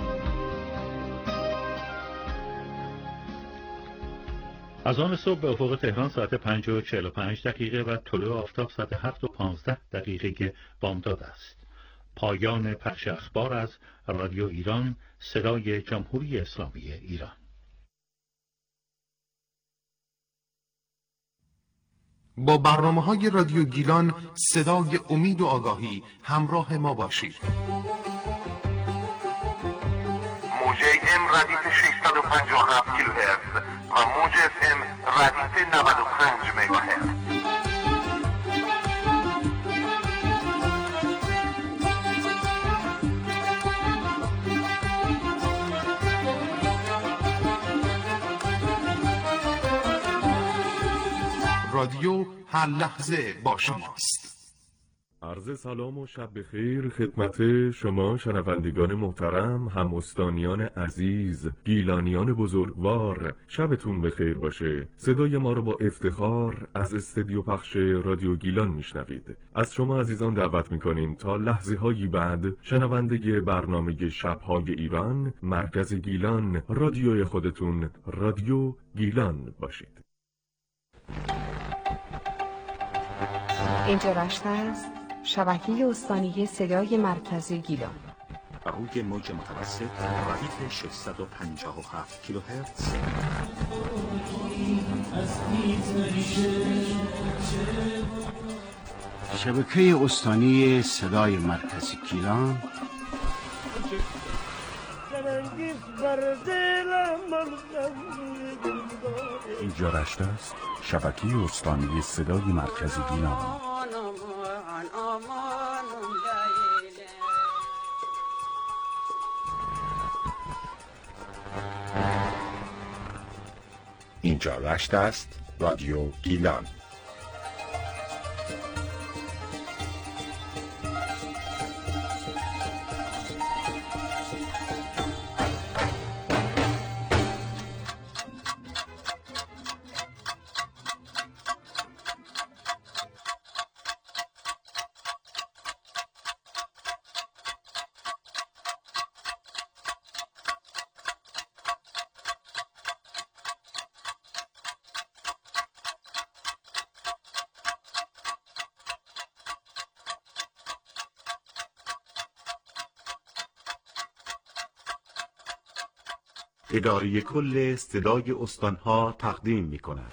از آن صبح به افق تهران ساعت پنج و چهل و پنج دقیقه و طلوع آفتاب ساعت هفت و پانزده دقیقه که بامداد است. پایان پخش اخبار از رادیو ایران، صدای جمهوری اسلامی ایران.
با برنامه‌های رادیو گیلان صدای امید و آگاهی همراه ما باشید. موج ام ردیف ششصد و پنجاه و هفت کیلوهرتز و موج اف ام ردیف نود و پنج مگاهرتز. رادیو هر لحظه با شماست.
عرض سلام و شب بخیر خدمت شما شنوندگان محترم، هم‌استانیان عزیز، گیلانیان بزرگوار. شبتون بخیر باشه. صدای ما رو با افتخار از استودیو پخش رادیو گیلان میشنوید. از شما عزیزان دعوت میکنیم تا لحظه هایی بعد شنونده برنامه شب‌های ایران، مرکز گیلان، رادیوی خودتون، رادیو گیلان باشید.
اینجا رشته است، شبکه استانی صدای مرکزی گیلان.
روی موج متوسط ردیف ششصد و پنجاه و هفت کیلوهرتز.
شبکه استانی صدای مرکزی گیلان.
اینجا رشته است، شبکه استانی صدای مرکزی گیلان.
اینجا رشته است، رادیو گیلان. اداره کل صدای استانها تقدیم می کند.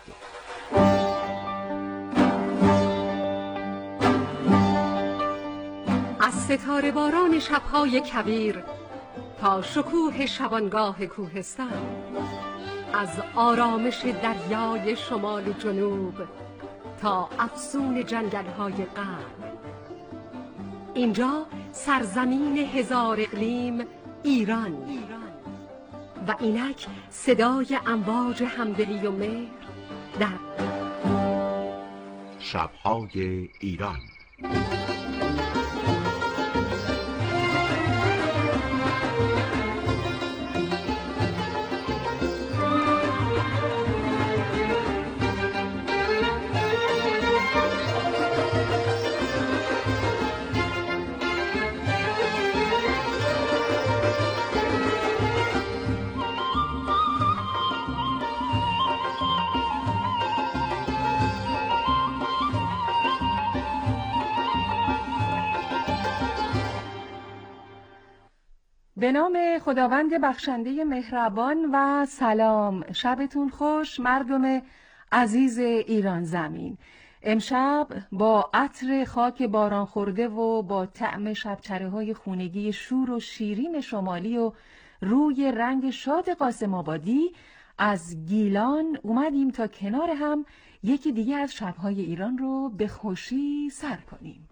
از ستاره باران شبهای کویر تا شکوه شبانگاه کوهستان، از آرامش دریای شمال و جنوب تا افسون جنگل‌های غرب، اینجا سرزمین هزار اقلیم ایران و اینک صدای امواج همدلی و مهر در
شب‌های ایران.
به نام خداوند بخشنده مهربان و سلام. شبتون خوش مردم عزیز ایران زمین. امشب با عطر خاک باران خورده و با طعم شبچره های خونگی شور و شیرین شمالی و روی رنگ شاد قاسم آبادی از گیلان اومدیم تا کنار هم یکی دیگه از شبهای ایران رو به خوشی سر کنیم.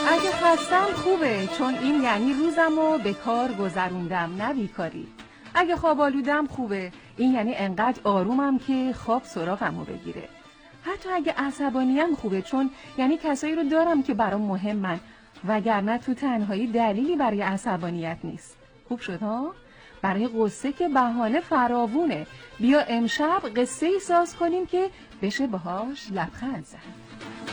اگه خستم خوبه، چون این یعنی روزمو به کار گذروندم، نه بیکاری. اگه خواب آلودم خوبه، این یعنی انقدر آرومم که خواب سراغمو بگیره. حتی اگه عصبانیم خوبه، چون یعنی کسایی رو دارم که برام مهمن، وگرنه تو تنهایی دلیلی برای عصبانیت نیست. خوب شد ها؟ برای قصه که بهانه فراوونه. بیا امشب قصه ای ساز کنیم که بشه باهاش لبخند زد.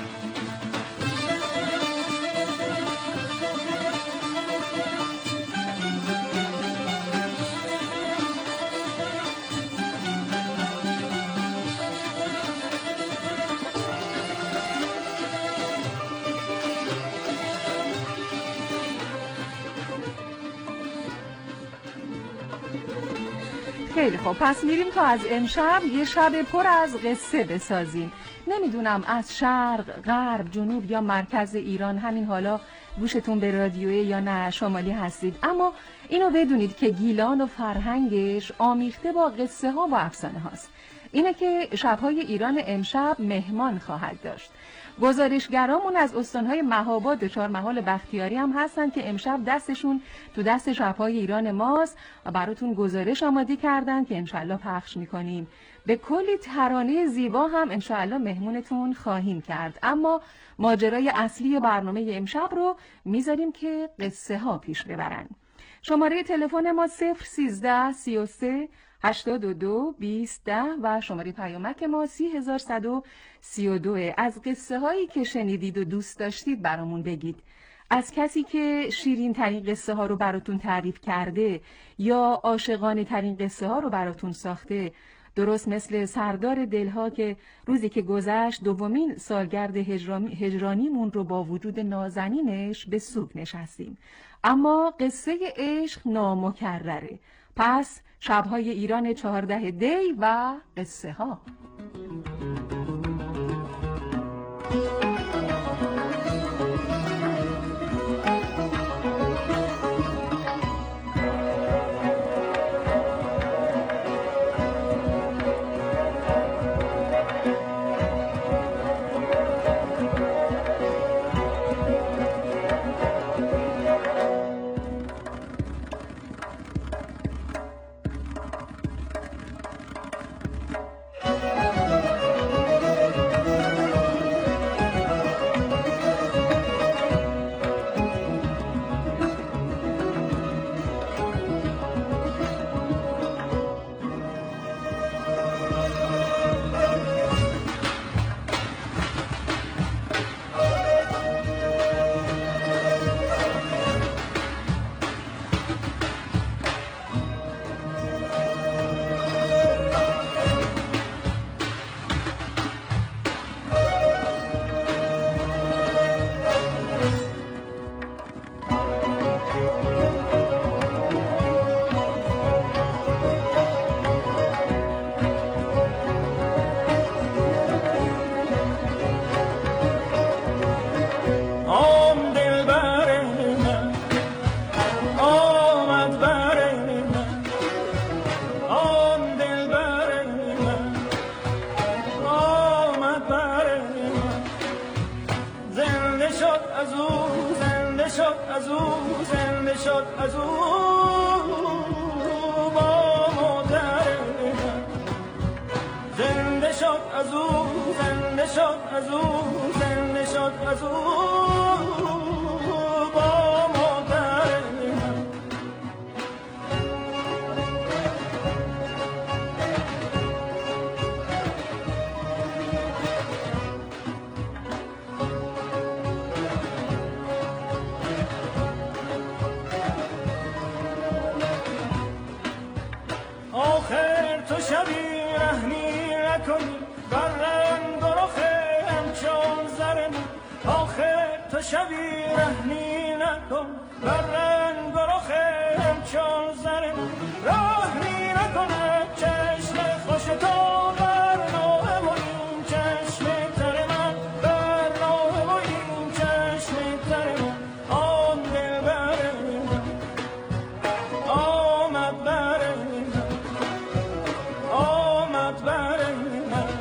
خیلی خب، پس میریم تا از امشب یه شب پر از قصه بسازیم. نمیدونم از شرق، غرب، جنوب یا مرکز ایران همین حالا گوشتون به رادیوی یا نه شمالی هستید، اما اینو بدونید که گیلان و فرهنگش آمیخته با قصه ها و افسانه هاست. اینه که شبهای ایران امشب مهمان خواهد داشت. گزارشگرامون از استانهای مهاباد و چهارمحال بختیاری هم هستن که امشب دستشون تو دست شبهای ایران ماست و براتون گزارش آماده کردن که انشالله پخش میکنیم. به کلی ترانه زیبا هم انشالله مهمونتون خواهیم کرد. اما ماجرای اصلی برنامه امشب رو میذاریم که قصه ها پیش ببرن. شماره تلفن ما صفر سیزده سی و سه هشتاد و دو بیست ده و شماره پیامک ما سی هزار صد و سی و دو. از قصه هایی که شنیدید و دوست داشتید برامون بگید. از کسی که شیرین ترین قصه ها رو براتون تعریف کرده یا عاشقانه ترین قصه ها رو براتون ساخته، درست مثل سردار دلها که روزی که گذشت دومین سالگرد هجرانیمون رو با وجود نازنینش به سوگ نشستیم. اما قصه عشق نامکرره. پس شبهای ایران چهارده دی و قصه ها.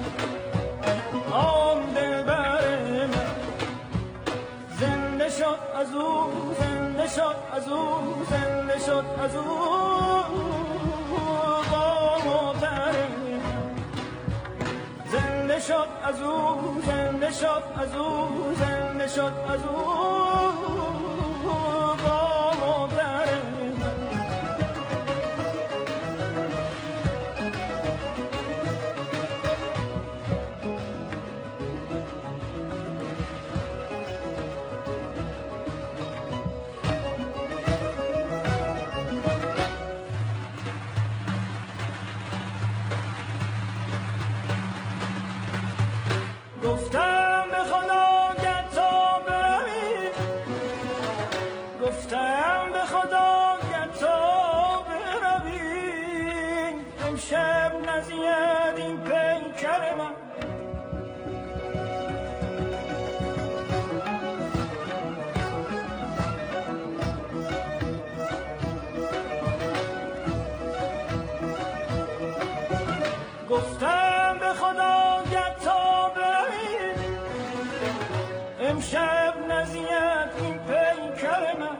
شد از او با مادر زنده شد از او زنده شد از او زنده شد از او با مادر گفتم به خدا گر تا بروی گفتم به خدا گر تا بروی امشب نزید این پیکر من گفتم به خدا گر تا بروی امشب نزید این پیکر من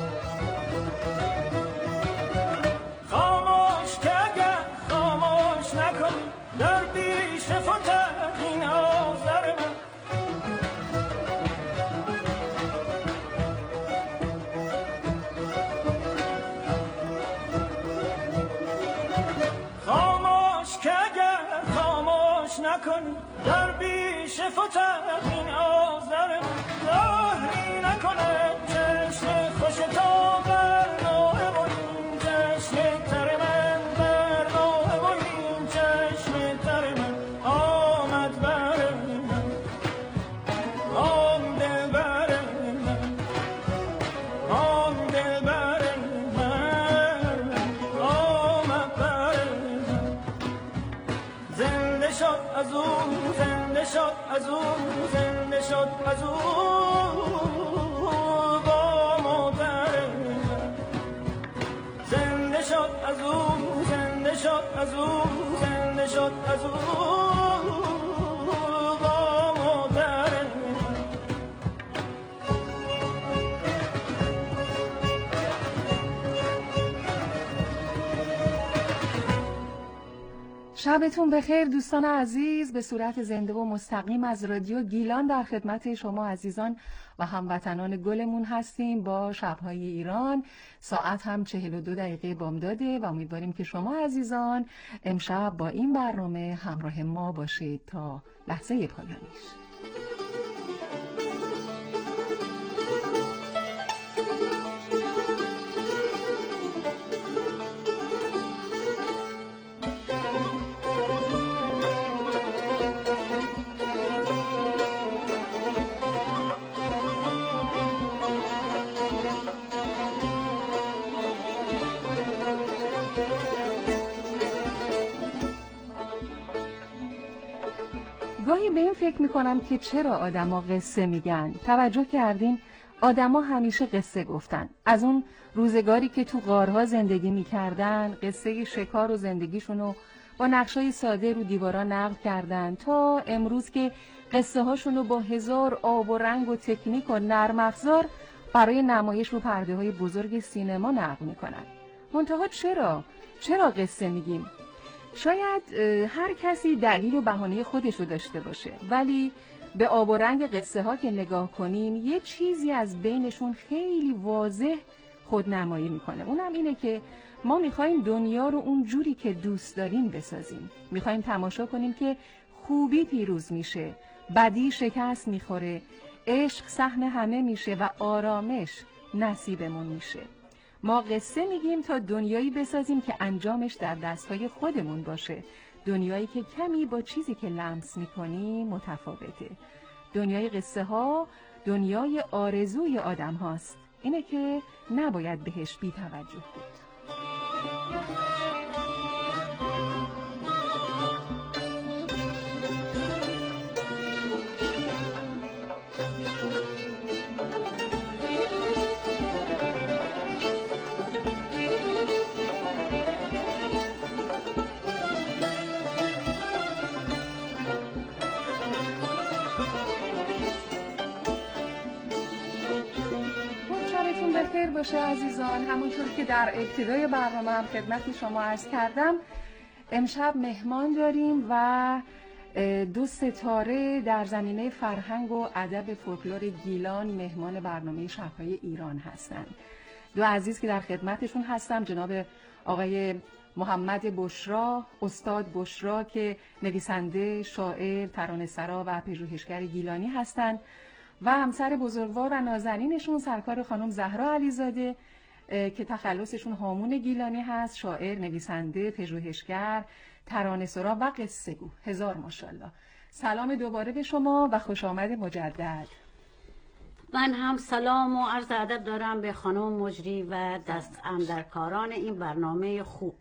خاموش که اگر خاموش نکنی در بیش فتد این آذر من خاموش که اگر خاموش نکنی در بیش فتد این آذر من ظاهری نکنه چشم خوش تو بر نوه و این چشم تر من بر نوه و این چشم تر من آمد بر من آم دل بر من آم دل بر من آمد بر من زنده شد از او زنده شد از او زنده شد از او با مادر زنده شد از او زنده شد از او زنده شد از او با مادر
شبتون بخیر دوستان عزیز، به صورت زنده و مستقیم از رادیو گیلان در خدمت شما عزیزان و هموطنان گلمون هستیم با شبهای ایران. ساعت هم چهل و دو دقیقه بامداده و امیدواریم که شما عزیزان امشب با این برنامه همراه ما باشید تا لحظه پایانیش. گاهی به این فکر میکنم که چرا آدما قصه میگن. توجه کردین آدما همیشه قصه گفتن. از اون روزگاری که تو غارها زندگی میکردن قصه شکار و زندگیشونو با نقشای ساده رو دیوارا نقل کردن تا امروز که قصه هاشونو با هزار آب و رنگ و تکنیک و نرم افزار برای نمایش رو پرده های بزرگ سینما نقل میکنن. منتها چرا؟ چرا قصه میگیم؟ شاید هر کسی دلیل و بهانه خودش رو داشته باشه، ولی به آب و رنگ قصه ها که نگاه کنیم یه چیزی از بینشون خیلی واضح خودنمایی میکنه. اونم اینه که ما میخوایم دنیا رو اون جوری که دوست داریم بسازیم. میخوایم تماشا کنیم که خوبی پیروز میشه، بدی شکست میخوره، عشق صحن همه میشه و آرامش نصیبمون میشه. ما قصه میگیم تا دنیایی بسازیم که انجامش در دستهای خودمون باشه، دنیایی که کمی با چیزی که لمس میکنیم متفاوته. دنیای قصه ها دنیای آرزوی آدم هاست، اینه که نباید بهش بی توجه بود. بخیر باشه عزیزان. همونطور که در ابتدای برنامه هم خدمت شما عرض کردم، امشب مهمان داریم و دو ستاره در زمینه فرهنگ و ادب فولکلور گیلان مهمان برنامه شب‌های ایران هستند. دو عزیز که در خدمتشون هستم، جناب آقای محمد بشرا، استاد بشرا که نویسنده، شاعر، ترانه‌سرا و پژوهشگر گیلانی هستند و همسر بزرگوار و نازنینشون سرکار خانم زهرا علیزاده که تخلصشون هامون گیلانی هست، شاعر، نویسنده، پژوهشگر، ترانه‌سرا و قصه گو. هزار ماشاءالله. سلام دوباره به شما و خوش آمد مجدد.
من هم سلام و عرض ادب دارم به خانم مجری و دست اندرکاران این برنامه خوب.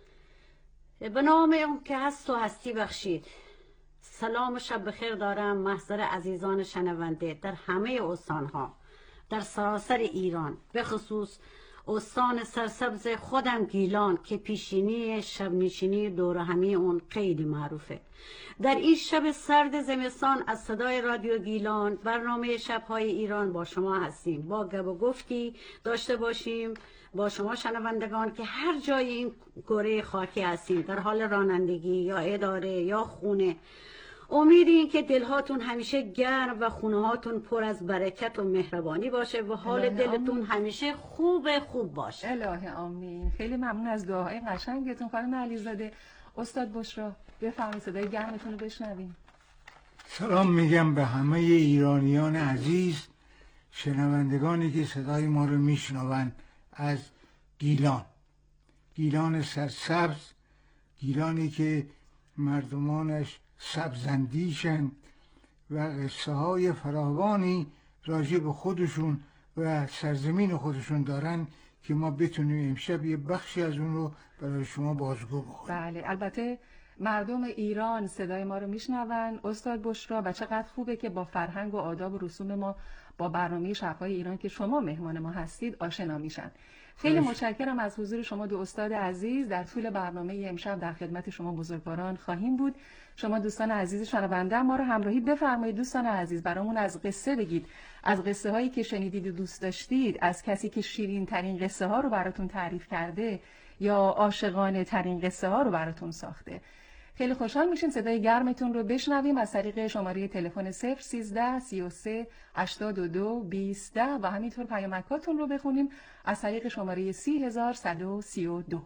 به نام اون که هست و هستی بخشید. سلام و شب بخیر دارم محضر عزیزان شنونده در همه استانها، در سراسر ایران، به خصوص استان سرسبز خودم گیلان که پیشینی شب نشینی دور همی اون خیلی معروفه. در این شب سرد زمستان از صدای رادیو گیلان برنامه شب‌های ایران با شما هستیم. با گپ و گفتی داشته باشیم با شما شنوندگان که هر جای این کره خاکی هستیم، در حال رانندگی یا اداره یا خونه. امیدیم که دلهاتون همیشه گرم و خونه هاتون پر از برکت و مهربانی باشه و حال دلتون آمین. همیشه خوب خوب باشه.
الهی آمین. خیلی ممنون از دعاهای قشنگتون خانم علیزاده. استاد بشرا بفرمایید صدای گرمتون رو بشنویم.
سلام میگم به همه ایرانیان عزیز، شنوندگانی که صدای ما رو میشنوند از گیلان، گیلان سرسبز، گیلانی که مردمانش سبزندیشن و قصه های فراوانی راجع به خودشون و سرزمین خودشون دارن که ما بتونیم امشب یه بخشی از اون رو برای شما بازگو بکنیم.
بله، البته مردم ایران صدای ما رو میشنون استاد بشرا و چقدر خوبه که با فرهنگ و آداب و رسوم ما با برنامه شب‌های ایران که شما مهمان ما هستید آشنا میشن. خیلی متشکرم از حضور شما دو استاد عزیز. در طول برنامه امشب در خدمت شما بزرگواران خواهیم بود. شما دوستان عزیز شنونده ما رو همراهی بفرمایید. دوستان عزیز برامون از قصه بگید، از قصه هایی که شنیدید و دوست داشتید، از کسی که شیرین ترین قصه ها رو براتون تعریف کرده یا عاشقانه ترین قصه ها رو براتون ساخته. خیلی خوشحال میشیم صدای گرمتون رو بشنویم از طریق شماره تلفن صفر سیزده سی و سه هشتاد و دو بیست و همینطور پیامکاتون رو بخونیم از طریق شماره سی هزار صد و سی و دو.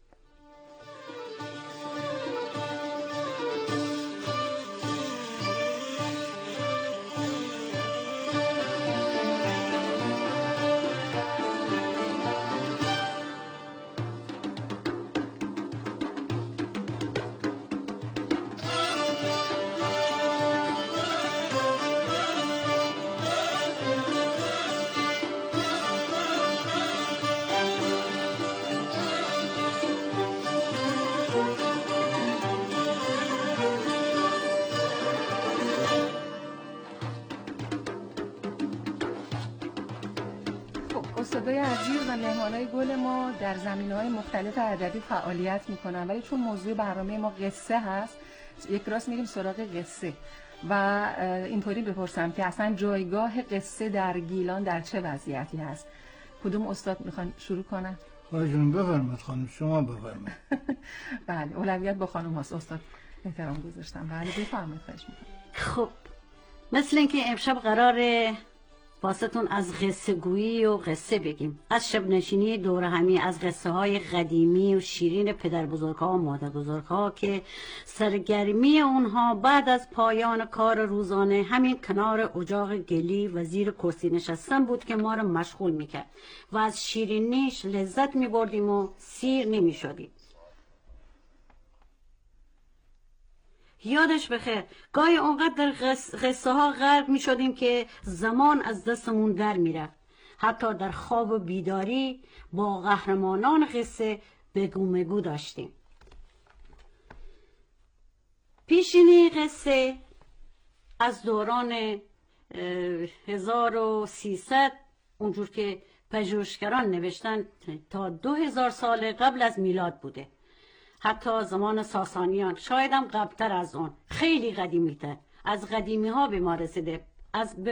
استادای عزیز و مهمانای گل ما در زمینه‌های مختلف ادبی فعالیت میکنن، ولی چون موضوع برنامه ما قصه هست یک راست میریم سراغ قصه و اینطوری بپرسم که اصلا جایگاه قصه در گیلان در چه وضعیتی هست. کدوم استاد میخوان شروع کنن؟
خواهشون بفرمایید خانم، شما بفرمایید.
بله، اولویت با خانم هست. استاد احترام گذاشتم. بله بفرمایید. خواهش میکنم.
خب مثل اینکه امشب قراره واسهتون از قصه گویی و قصه بگیم، از شب نشینی دور همی، از قصه های قدیمی و شیرین پدر بزرگها و مادر بزرگها که سرگرمی اونها بعد از پایان کار روزانه همین کنار اجاق گلی و زیر کرسی نشستن بود که ما رو مشغول میکرد و از شیرینیش لذت میبردیم و سیر نمیشدیم. یادش بخیر گاهی اونقدر در قصه ها غرق می شدیم که زمان از دستمون در می رفت. حتی در خواب و بیداری با قهرمانان قصه بگو مگو داشتیم. پیشینی قصه از دوران هزار و سیصد اونجور که پژوهشگران نوشتن تا دو هزار سال قبل از میلاد بوده. حتی زمان ساسانیان، شاید هم قبلتر از اون، خیلی قدیمی تر. از قدیمی ها به ما رسیده. از